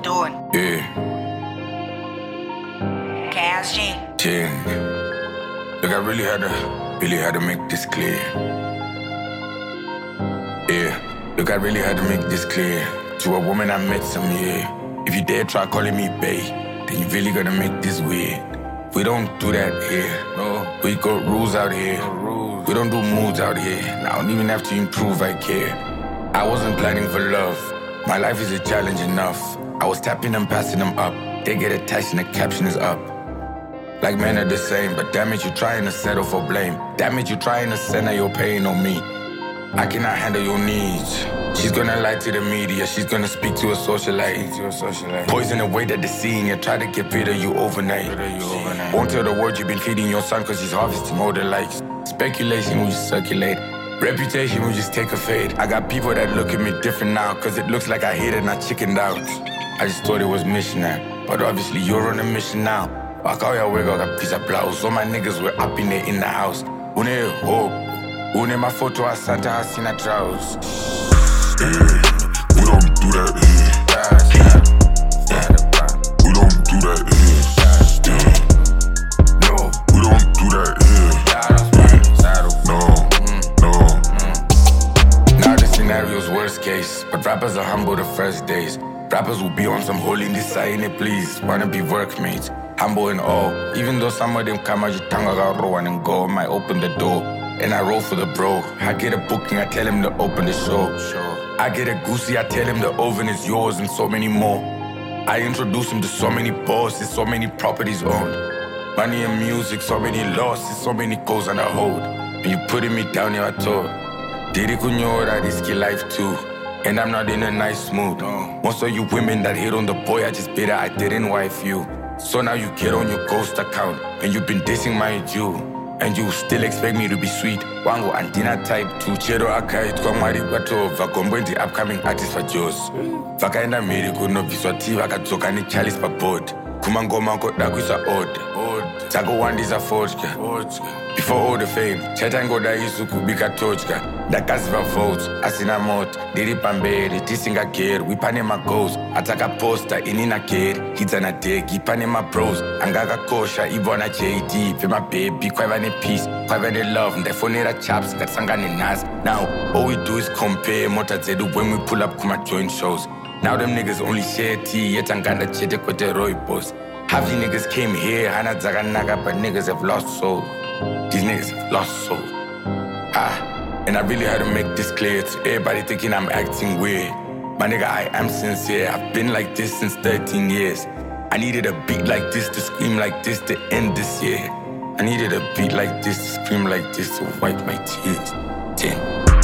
doing? Yeah. KSG. Ting. Look, I really had to make this clear. Yeah. Look, I really had to make this clear. To a woman I met some year. If you dare try calling me bae, then you really gotta make this weird. We don't do that here. No. We got rules out here. No rules. We don't do moods out here. And I don't even have to improve, I care. I wasn't planning for love. My life is a challenge enough. I was tapping them, passing them up. They get attached and the caption is up. Like men are the same, but damn it, you trying to settle for blame. Damn it, you trying to center your pain on me. I cannot handle your needs. She's gonna lie to the media. She's gonna speak to a socialite. Poison the way that they're seeing you. Try to get rid of you overnight. Won't tell the world you've been feeding your son cause he's harvesting all the likes. Speculation will just circulate. Reputation will just take a fade. I got people that look at me different now cause it looks like I hate it and I chickened out. I just thought it was missionary, but obviously you're on a mission now. Wakaya wega got piece of blouse. All my niggas were up in there in the house. Une hope. Une my photo a Santa Hasina trousers. We don't do that here. We don't do that here. No. We don't do that here. No. Now the scenario's worst case, but rappers are humble the first days. Rappers will be on some holy in this side, please. Wanna be workmates, humble and all. Even though some of them come out, you tongue out row and go, might open the door. And I roll for the bro. I get a booking, I tell him to open the show. I get a goosey, I tell him the oven is yours and so many more. I introduce him to so many bosses, so many properties owned. Money and music, so many losses, so many goals on the hold. And you putting me down here, I told. Didi kunyora, risky life too. And I'm not in a nice mood. Most of you women that hit on the boy, I just bitter I didn't wife you. So now you get on your ghost account, and you've been dissing my Jew. And you still expect me to be sweet. Wango Antina type 2. Chero akai twamwari bato vakombo the upcoming artist for Joes. Vakaenda miri kuno viswati vakadzoka ni Charles pa board. Kumangoma ngoda kuisa odd. Tako wandiza vodka. Before all the fame, chata ngoda isu kubika tochka. Ndakaziva votes, asina mot, diri pamberi, tisinga gear, wipane ma goals. Ataka poster, inina kid, hitsana dig, ipane ma bros. Angaga kosha, ibona JD, pe my baby, kwaivane peace, kwaivane love, ndefonera chaps, katsangane nas. Now, all we do is compare, mota zedu when we pull up kuma joint shows. Now them niggas only share tea, yet anganda chete kote Roy boss. Half you niggas came here, hana zaganaga, but niggas have lost soul. These niggas have lost soul. And I really had to make this clear to everybody thinking I'm acting weird. My nigga, I am sincere. I've been like this since 13 years. I needed a beat like this to scream like this to end this year. I needed a beat like this to scream like this to wipe my tears. 10.